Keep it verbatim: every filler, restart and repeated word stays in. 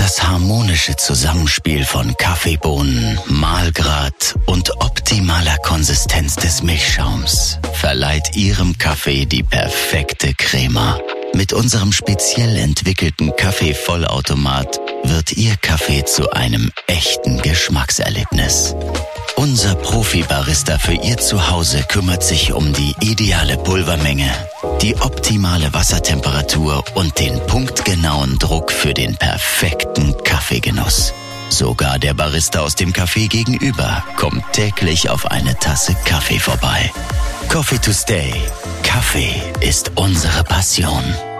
Das harmonische Zusammenspiel von Kaffeebohnen, Mahlgrad und optimaler Konsistenz des Milchschaums verleiht Ihrem Kaffee die perfekte Crema. Mit unserem speziell entwickelten Kaffee-Vollautomat wird Ihr Kaffee zu einem echten Geschmackserlebnis. Unser Profi-Barista für Ihr Zuhause kümmert sich um die ideale Pulvermenge, die optimale Wassertemperatur und den punktgenauen Druck für den perfekten Kaffeegenuss. Sogar der Barista aus dem Café gegenüber kommt täglich auf eine Tasse Kaffee vorbei. Coffee to stay. Kaffee ist unsere Passion.